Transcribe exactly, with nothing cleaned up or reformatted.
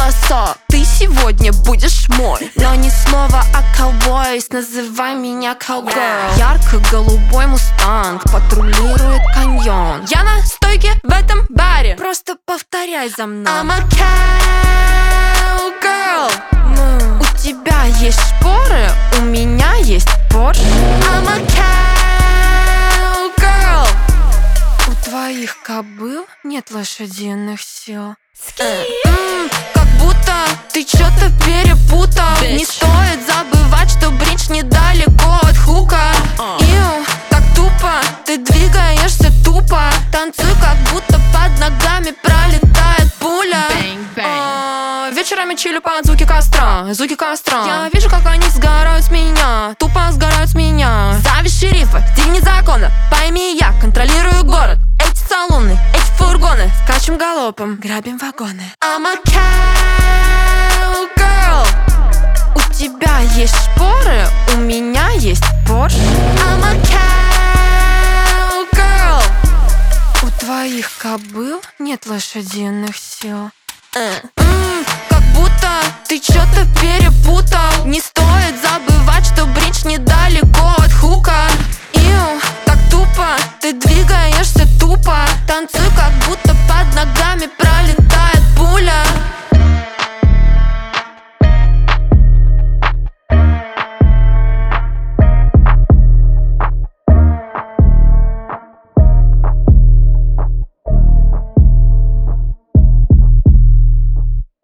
колосок. Ты сегодня будешь мой, но ни слова о cowboys, называй меня cowgirl. Ярко-голубой мустанг патрулирует каньон. Я на стойке в этом баре, просто повторяй за мной. I'm a cowgirl. mm. У тебя есть шпоры, у меня есть Porsche. I'm a cowgirl. У твоих кобыл нет лошадиных сил. М-м, как будто ты что-то перепутал. Bitch. Не стоит забывать, что бридж недалеко от хука. uh. Иу, как тупо, ты двигаешься тупо. Танцуй, как будто под ногами пролетает пуля. Bang, bang. А, вечерами чилю под звуки костра, звуки костра. Я вижу, как они сгорают с меня, тупо сгорают с меня. Зависть шерифа, стиль незаконно. Пойми, я контролирую город. Эти салоны, эти фургоны, скачем галопом, грабим вагоны. I'm a cowgirl. У тебя есть шпоры, у меня есть Porsche. I'm a cowgirl. У твоих кобыл нет лошадиных сил. М-м, как будто ты что-то перепутал.